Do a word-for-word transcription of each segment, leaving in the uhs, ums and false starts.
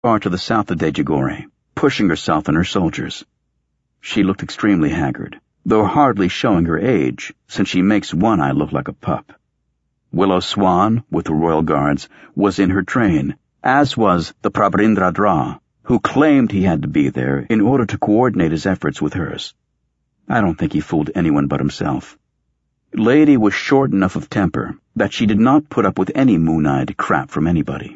far to the south of Dejigore, pushing herself and her soldiers. She looked extremely haggard, though hardly showing her age, since she makes one eye look like a pup. Willow Swan, with the royal guards, was in her train, as was the Prabharindra Dra, who claimed he had to be there in order to coordinate his efforts with hers. I don't think he fooled anyone but himself. Lady was short enough of temper that she did not put up with any moon-eyed crap from anybody.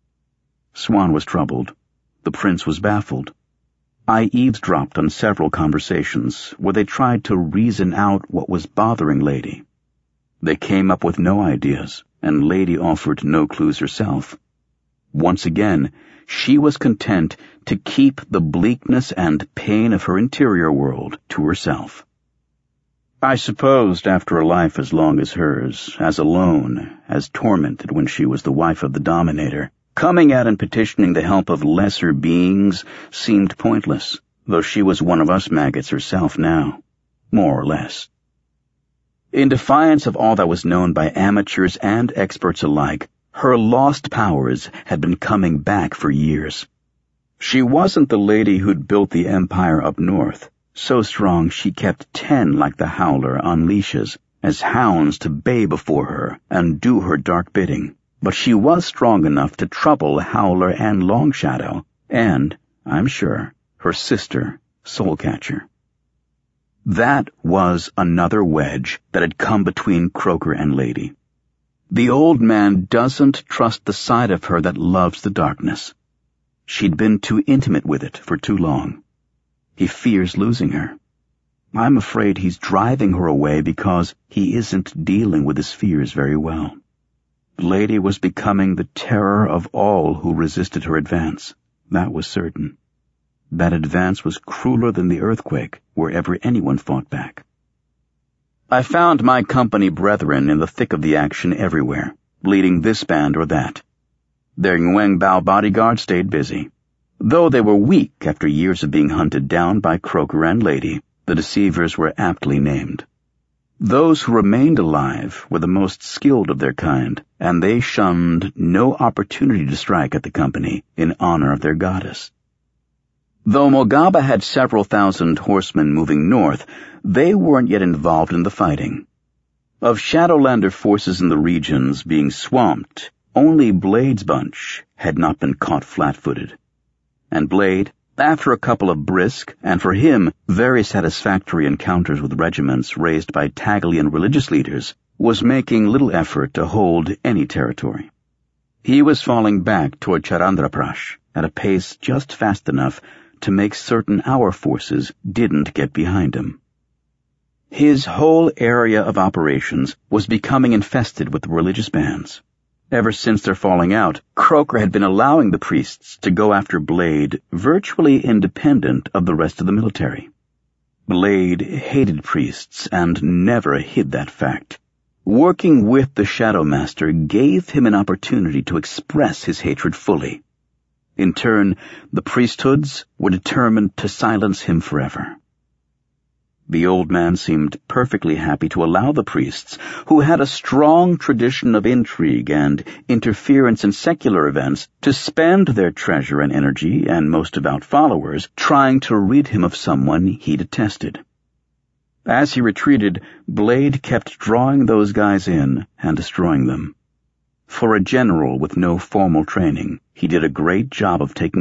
Swan was troubled. The prince was baffled. I eavesdropped on several conversations where they tried to reason out what was bothering Lady. They came up with no ideas, and Lady offered no clues herself. Once again, she was content to keep the bleakness and pain of her interior world to herself. I supposed after a life as long as hers, as alone, as tormented when she was the wife of the Dominator, coming out and petitioning the help of lesser beings seemed pointless, though she was one of us maggots herself now, more or less. In defiance of all that was known by amateurs and experts alike, her lost powers had been coming back for years. She wasn't the lady who'd built the empire up north, so strong she kept ten like the Howler on leashes, as hounds to bay before her and do her dark bidding. But she was strong enough to trouble Howler and Longshadow, and, I'm sure, her sister, Soulcatcher. That was another wedge that had come between Croker and Lady. The old man doesn't trust the side of her that loves the darkness. She'd been too intimate with it for too long. He fears losing her. I'm afraid he's driving her away because he isn't dealing with his fears very well. Lady was becoming the terror of all who resisted her advance. That was certain. That advance was crueler than the earthquake wherever anyone fought back. I found my company brethren in the thick of the action everywhere, leading this band or that. Their Nguyen Bao bodyguard stayed busy. Though they were weak after years of being hunted down by Croker and Lady, the deceivers were aptly named. Those who remained alive were the most skilled of their kind, and they shunned no opportunity to strike at the company in honor of their goddess. Though Mogaba had several thousand horsemen moving north, they weren't yet involved in the fighting. Of Shadowlander forces in the regions being swamped, only Blade's bunch had not been caught flat-footed. And Blade, after a couple of brisk, and for him, very satisfactory encounters with regiments raised by Taglian religious leaders, was making little effort to hold any territory. He was falling back toward Charandraprash at a pace just fast enough to make certain our forces didn't get behind him. His whole area of operations was becoming infested with religious bands. Ever since their falling out, Croker had been allowing the priests to go after Blade virtually independent of the rest of the military. Blade hated priests and never hid that fact. Working with the Shadow Master gave him an opportunity to express his hatred fully. In turn, the priesthoods were determined to silence him forever. The old man seemed perfectly happy to allow the priests, who had a strong tradition of intrigue and interference in secular events, to spend their treasure and energy and most devout followers trying to rid him of someone he detested. As he retreated, Blade kept drawing those guys in and destroying them. For a general with no formal training, he did a great job of taking